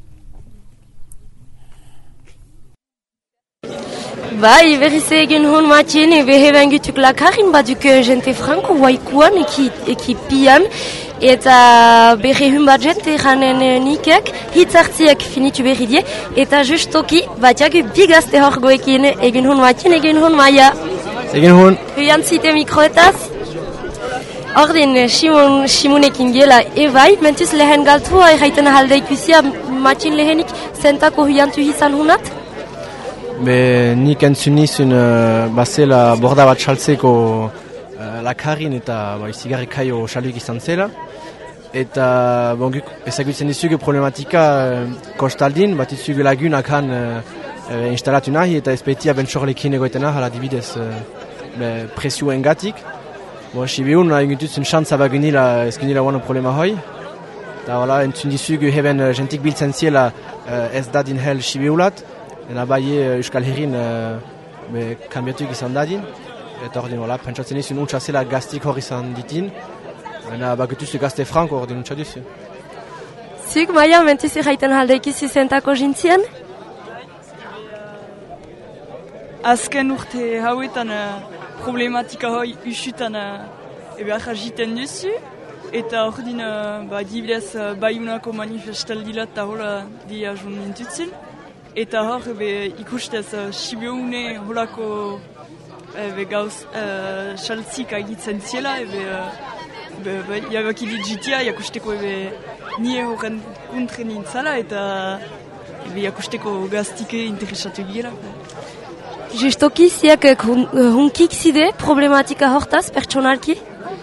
Bai, berriz egin hon matien, beheben gutuk lakarin baduk jente franko waikuan ekipian, eta berri hun bat jente janen nikek, hitzartziek finitu berri die, eta justoki batiagu bigazte horgoekin egin hon matien, egin hon maia. Egin hon. Huian zite mikroetaz. Ordin, Simonekin gela ebai, mentuz lehen galtua erraiten ahalda ikusia matien lehenik zentako huiantu izan hunat? Nik entzun nizun bazela borda bat saltzeko lakarin eta izigarri kaio saluik izan zela. Eta ezagutzen dizugu problematika kostaldin, bat izugu lagunak han instalatu nahi eta ezpetia bentsorlekin egoeten ahal adibidez presioen gatik. Sibiun egintutzen xantza bagunila ez gunila guano problema hoi. Eta entzun dizugu heben jentik biltzen ziela ez dadin hel Sibiulat. Eta bai Euskal Herrin kanbiatuik izan dadin. Eta ordin, pentsatzen izun untsa zela gaztik hor izan ditin. Eta bakutuzu gazte franko ordin untsa duzu. Zuk, Maia, mentuz erraiten haldekizu zentako jintzien? Azken urte hauetan problematika hoi usutan ebeharra jiten duzu. Eta ordin, dibidez, baiunako manifestaldilat eta hola dia joan nintutzen. Eta hor, ikustez, Sibiune holako gauz saltzik agitzen ziela, jabakidit jitia, jakusteko nie horren kontre nintzala, eta jakusteko gaztike interesatu gira. Justoki, ziak hunkik zide problematika hortaz, pertsonalki?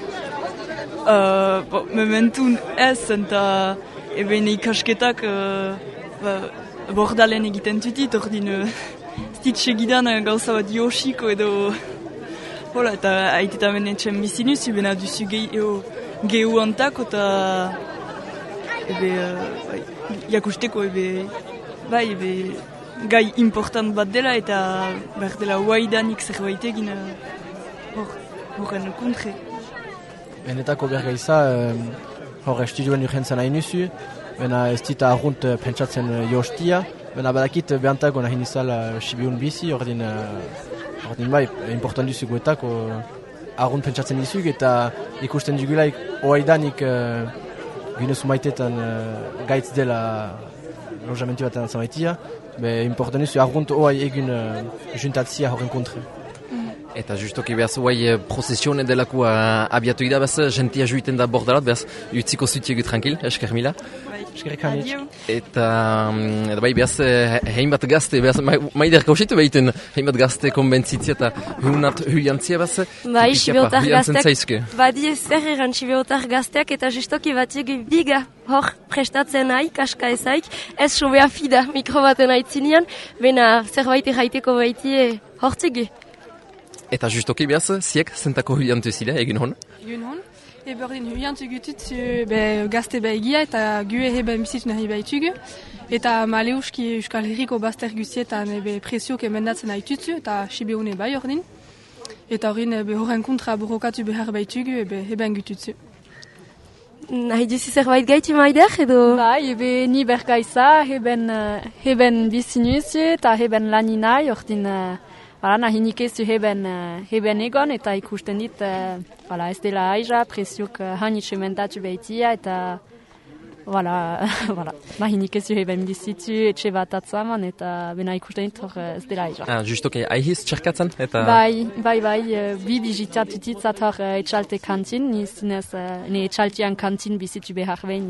Mementun ez, eta ikasketak bordalen egiten tutit, ordin stitsegidan gauza bat joxiko edo hola, eta aitetamen etxen bizinuz, bena duzu gehu antako eta jakusteko gai important bat dela eta behar dela waidanik zerbait egin horren kontre. Benetako bergaiza hor estudioen urgentzen hain nuzu, bena ez dita arrunt pentsatzen jostia, bena badakit behantago nahi nizala Sibiun bizi, ordin bai, important duzu guetako arrunt pentsatzen dizug, eta ikusten dugulaik oaidanik ginezu maitetan gaitz dela lojamentu bat antzan maitia, important duzu arrunt oai egin juntatzia horren kontre. Eta justoki behaz, oai prozesione delakua abiatu da, behaz, gentia juiten da bordalat, behaz, utziko zutiegu tranquil, esker mila. Eskerrik hanitz. Eta bai, behaz, hainbat gazte, behaz, maider kausitu behiten, hainbat gazte konbentzitzia eta hunat huiantzia, behaz, bai, Sibiotar gazteak, badi zer eran Sibiotar gazteak, eta justoki batiegu biga hor prestatzen nahi, kaska ezaik, ez sobea fida mikro baten aitzinean, bena zerbait erraiteko baitie hortzegu. Eta justoki behaz, ziek zentako huiantu zile, egin hon? Egin hon. Berdin huiantu gutut gazte behigia eta gue heben bizitu nahi behitugu. Eta maleuski Euskal Herriko bazter guztietan presiok emendatzen haitutzu eta Sibiune bai ordin. Eta horren kontra borrokatu behar behitugu heben gututzu. nahi duzu zerbait gaiti maider, edo? Bai, ni bergaiza, heben bizinuzu eta heben laninai, ordin nahi nikezu heben egon, eta ikusten dit, ez dela aiza, presiok hanitxe mentatu behitia, eta nahi nikezu heben bizitu, etxe bat atzaman, eta bena ikusten dit, ez dela aiza. Justoke, aihiz txerkatzen? Bai, bi bizitatutit hor etxalte kantin, ne etxaltian kantin bizitu behar behin,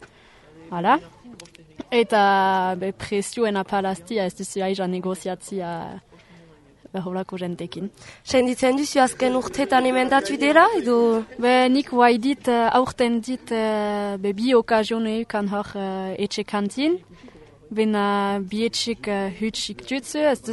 eta presioen apalaztia, ez duzu aiza negoziatzia beholako jentekin. Senditzen duzu azken urtetan emendatu dela, edo? Nik dit, aurten dit, bi okazione ukan hor etxe kantin, bena bi etxik hutsik dutzu,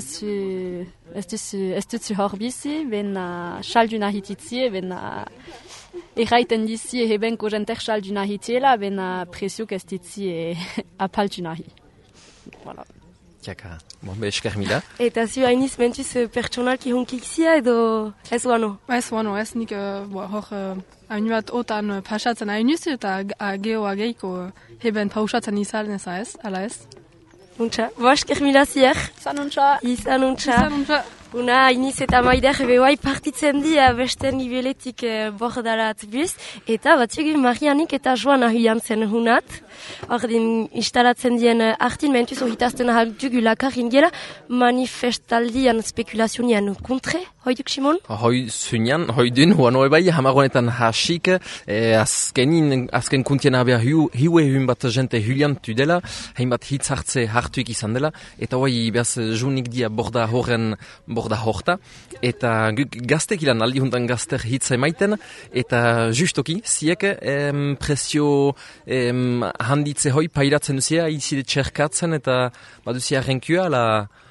ez duzu hor bizi, bena saldu nahititzie, bena erraiten dizie hebenko jenter saldu nahitiela, bena presiok ez ditzie apaltu nahi. Tiaka, esker mila. Eta zu hainiz mentuz pertsonalki hunkik zia edo ez wano? Ez wano, ez nik hor hain bat otan pasatzen hainuz eta geho ageiko heben pausatzen izan ez, ala ez? Untxa, esker mila zier. Izan untxa. Una, iniz eta maider behoai partitzen dia beste niveletik bordalat buz. Eta batzuk Marianik eta Joana huiantzen hunat. Ordin instalatzen dien artin mentuz ohitazten ahaldugu lakarin gela manifestaldian spekulazionian kontre. Hoiduk, Simon? Hoi zunian, hoi dun, huan bai, hamagonetan hasik, azken kuntien abea hiue bat jente huliantu dela, hain bat hitz hartuik izan dela, eta hoi behaz junik dia borda horta, eta gaztek ilan aldi hundan gazter hitz emaiten, eta justoki, ziek presio handitze hoi pairatzen duzia, izide txerkatzen, eta baduzia renkua, ala...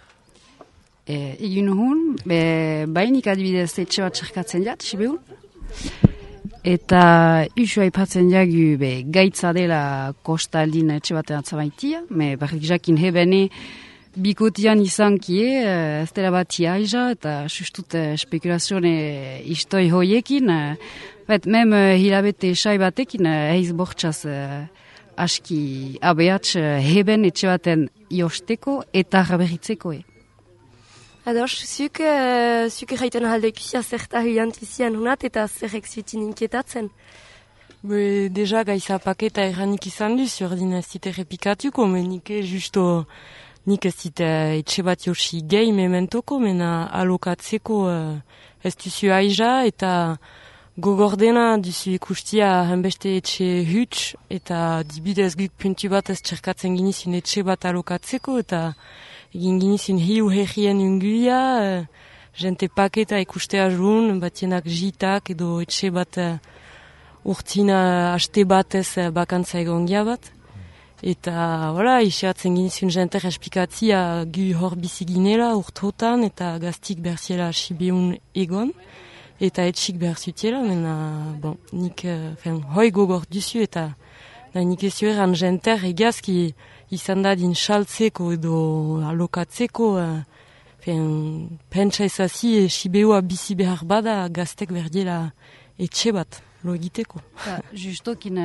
Egun hon, bainik adibidez etxe bat txerkatzen jat, sibeun. Eta usu aipatzen jagu gaitza dela kostaldin etxe batean atzamaitia, barrik jakin hebene bikotian izankie, ez dela bat iaiza, eta sustut spekulazione istoi hoiekin, mem hilabete esai batekin, eiz bortxaz aski abeatx heben etxe baten iosteko eta raberritzeko. Ados, zuk erraiten ahaldekuzia zerta huiantizian hunat eta zerrek zuetin inketatzen? Deja gaiza paketa erranik izan duz, ordin ez zite repikatuko, nik justo nik ez zite etxe bat josi gehi mementoko, mena alokatzeko ez duzu aiza eta gogordena duzu ikustia hanbeste etxe huts eta dibidez guk puntu bat ez txerkatzen ginizun etxe bat alokatzeko eta egin ginizun hiu herrien unguia, jente paketa ikustea jun, batienak jitak edo etxe bat urtina haste batez bakantza egongia bat. Eta, isiatzen ginizun jente respikatzia gu hor biziginela urtotan eta gaztik berziela sibeun egon. Eta etxik behar zutiela, nik hoi gogor duzu eta nik ez joeran jenter egazki izan dadin saltzeko edo alokatzeko, pentsa ezazi sibeua bizi behar bada gaztek berdiela etxe bat, lo egiteko. Justokin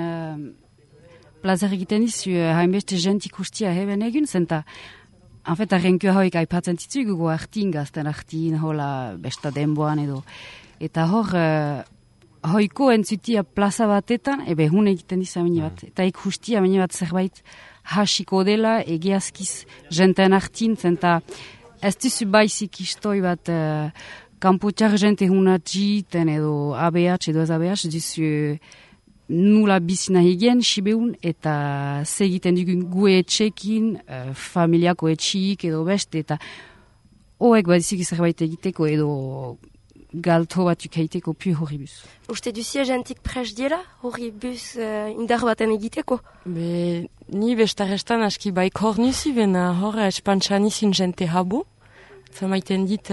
plazer egiten dizu, hainbeste jent ikustia heben egun, zenta arrenkua hoik aipatzen zitzugu artin, gazten artin, hola besta denboan edo. Eta hor, hoiko entzutia plaza batetan, hun egiten dizu amine bat. Eta ikustia amine bat zerbait hasiko dela, egiazkiz jenten artin, zenta ez duzu baizik istoi bat kanpotiar jente hunat jiten edo ABH edo ez ABH, duzu nula bizina higien, sibeun, eta segiten dugun gue etxekin, familiako etxik edo beste, eta hoek badizik zerbait egiteko edo galto batuk egiteko pu horri buz. Uste duzia jentik pres dira horri buz indar baten egiteko? Ni bestarestan aski baik hor nuzi, bena hor espantxan izin jente habo. Zamaiten dit,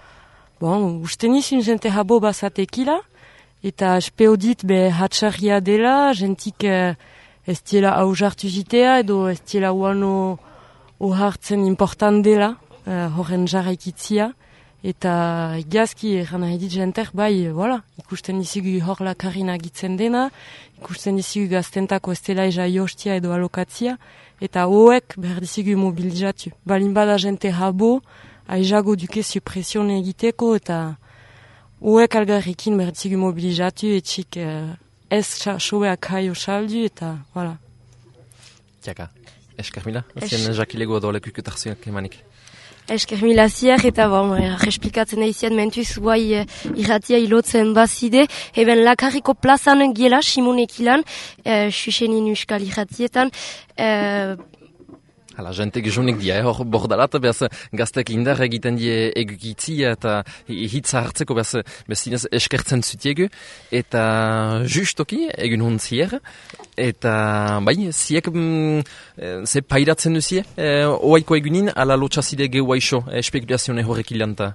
uste nizun jente habo bazatekila, eta espeo dit hatxarria dela, jentik ez diela hau jartu zitea, edo ez diela uano ohartzen important dela, horren jarraikitzia. Eta igazki eran nahi dit jenter, bai, voilà, ikusten dizigu hor la karina agitzen dena, ikusten dizigu gaztentako ez dela eza jostia edo alokatzia, eta hoek behar dizigu mobilizatu. Balin bada jente habo, aizago duke supresione egiteko, eta hoek algarrikin behar dizigu mobilizatu, etxik ez sobeak haio saldu, eta voilà. Tiaka, esker mila, azien jakilego edo lekuketarziak emanik. Esker mila ziar, eta esplikatzen daizien mentuz guai irratia ilotzen bazide. Eben lakarriko plazan giela, Simonek ilan, xuxenin euskal irratietan. Hala, jente gizunik dia, hor bordalat, behaz gaztek indar egiten die egukitzia eta hitza hartzeko behaz bezinez eskertzen zutiegu, eta justoki egun hon zier, eta bai, ziek ze pairatzen duzie, oaiko egunin, ala lotxazide gehu aixo, espekulazione horrek ilanta.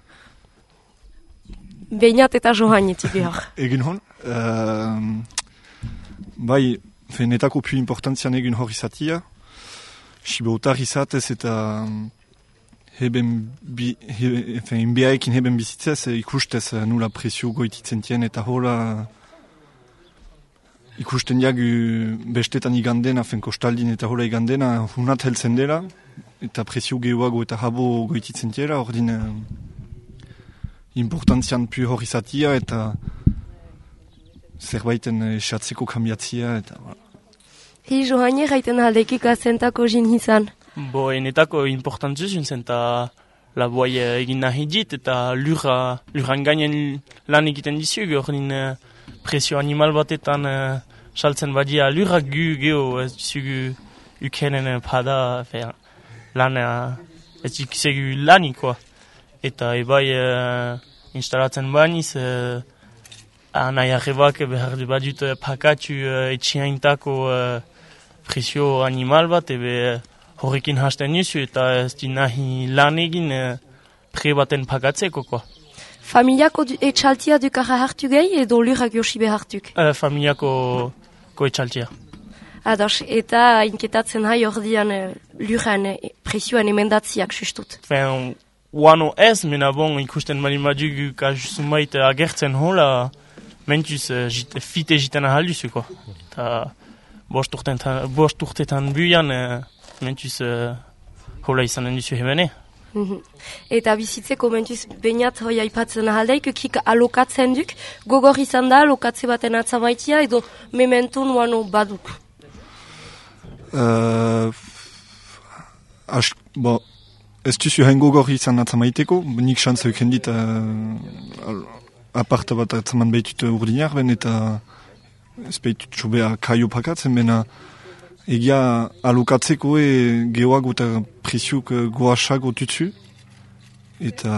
Beinat eta johanetik behar. Egun hon, bai, netako pu importantzian egun hor izatia, Sibautar izatez eta inbiaekin heben bizitzez ikustez nula presio goititzen tien eta hola ikusten jagu bestetan igandena, kostaldin eta hola igandena hunat heltzen dela eta presio gehuago eta habo goititzen tiela, ordin importantzian pu hor izatia eta zerbaiten esatzeko kambiatzia eta Hi, Johanne, gaiten aldekik azentako jin izan. Bo, enetako importantzuzun zen, eta laboai egin nahi dit, eta luran gainen lan egiten dizugu, ordin presio animal batetan saltzen badia lurak geho ez dizugu ukenen pada lan ez dikizegu lanikoa. Eta ebai instalatzen baniz, nahi arrebak behar du badut pakatu etxiaintako presio animal bat, horrekin hasten nizu eta ez di nahi lan egin pre baten pagatzeko, koa. Familiako etxaltia dukarra hartu gehi edo lurak josi behartuk? Familiako etxaltia. Ados, eta inketatzen hai ordian luran presioan emendatziak sustut? Uano ez, mena bon, ikusten malin badugu kajusumait agertzen hola, mentuz fite jiten ahalduzu, koa. Bost urtetan buian, mentuz hola izanen duzu hebene. Eta bizitzeko mentuz bainat hoi aipatzen ahaldaik, kik alokatzen duk, gogor izan da alokatze baten atzamaitia edo memento nuano baduk? Ez duzu hain gogor izan atzamaiteko, nik xantza euken dit aparta bat atzaman behitut urdinar ben eta ez behitut sobea kaio pakatzen, bena egia alokatzeko gehoago eta presiuk goaxago tutzu eta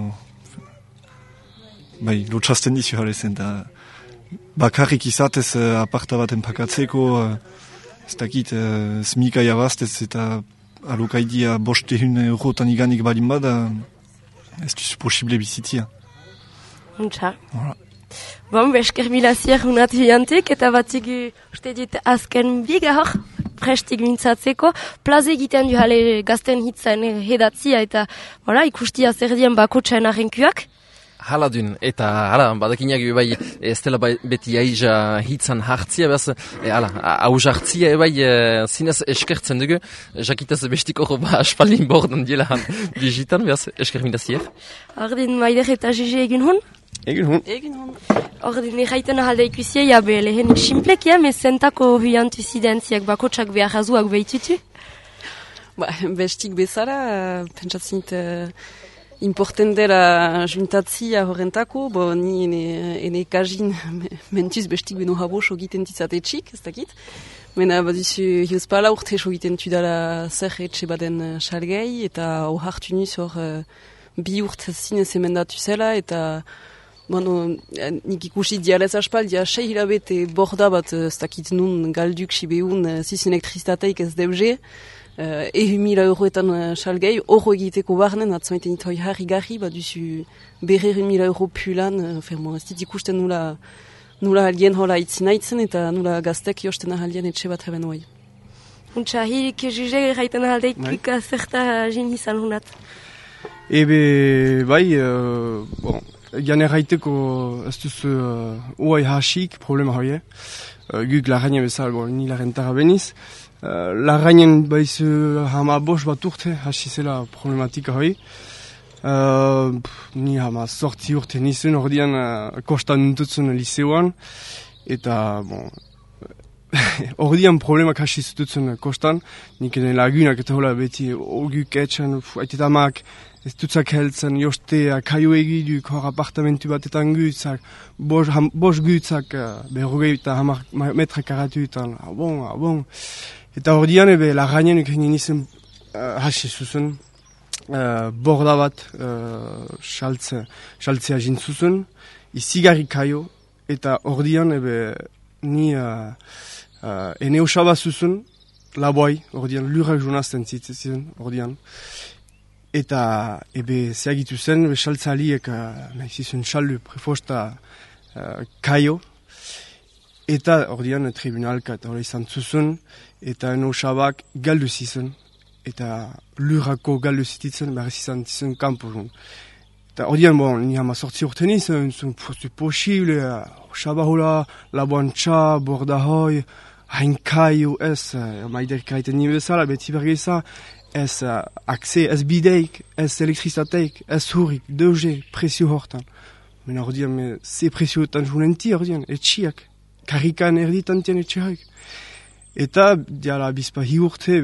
bai, lotxasten dizu jalezen eta bakarrik izatez aparta baten pakatzeko ez dakit smika jabaztez eta alokaidia bostehun eurotan iganik balin bada ez duzu posible bizitzia. Untsa. Bon, besker mila zier unat hiantik, eta batik uste dit azken biga hor, prestik mintzatzeko, plaze egiten du jale gazten hitzen hedatzia, eta ikustia zer dien bakotxaen arrenkuak. Hala dun, eta hala, badakinak bai ez dela beti aiza hitzan hartzia, behaz, hauz hartzia bai zinez eskertzen dugu, jakitaz bestiko aspaldin bordan dielahan digitan, behaz, eskermindazier. Ordin maider eta jige egin hun? Egin hun. Ordin erraiten ahalda ikusia, jabe lehen simplekia, mezentako huiantu zidentziak bakotxak behar azuak behitutu? Bestik bezala, pentsatzen important dela juntatzia horrentako, ni ene kajin mentuz bestik beno habo sogiten titzatetxik, ez dakit. Mena badizu hiozpala urte sogiten tudala zer etxe baden salgei, eta hor hartu nuz hor bi urte zinez emendatu zela, eta nik ikusi dialez aspaldia 6 hilabete borda bat ez dakit nun galduk sibeun zizien elektristateik ez deuze, 1.000 euroetan salgei, horro egiteko barnen, atzamaiten itoi harri-garri, duzu 100.000 euro pulan, ez dit ikusten nula alien hola itzinaitzen, eta nula gaztek josten ahalien etxe bat heben hoi. Untsa, hirik juge gaiten ahaldeik zerta jin izan hunat? Ebe, bai, bon, egan erraiteko ez duzu uai hasik problema hoie. Guk larrainen bezala, bon, ni larrentara beniz. Larrainen baizu hama bost bat urte hasi zela problematika hoi. Ni hama sortzi urte nizun, ordean kostan nintutzen liceoan. Eta, bon, ordean problemak hasi zututzen kostan. Nik eden lagunak eta hola beti oguk etxan, aitetamak, ez dutzak heltzen, jostea, kaio egiduk, hor apartamentu batetan gutzak, bos gutzak, berrogei eta hamar metrak aratuetan, bon. Eta ordean ebe larrainen egin izen hasi zuzen, borda bat saltzea jintzuzen, izigarri kaio, eta ordean ebe ni ene osaba zuzen, laboai, ordean lurrak jonazten zitzen, ordean. Eta ebe zeagitu zen, ebe saltzaliek nahizizun saldu prefosta kaio. Eta ordean tribunalka eta hori izan zuzen, eta ene osabak galdu zizen. Eta lurrako galdu zititzen, berriz izan zizen kampurun. Eta ordean, bon, ni hama sortzi urten izan, c'est posible, osaba hola, laboan txa, borda hoi, hain kaio, ez, maider kaiten nire bezala, beti bergeza, ez akse, ez bideik, ez elektrizateik, ez hurrik, deuge, presio hortan. Mena ordean, ze presioetan junenti ordean, etxiak, karrikan erditantien etxeak. Eta, diala bizpa hi urte,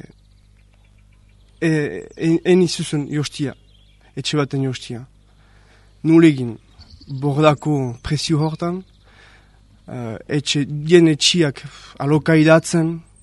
eni zuzen jostia, etxe baten jostia. Nulegin, bordako presio hortan, dien etxiak alokaidatzen,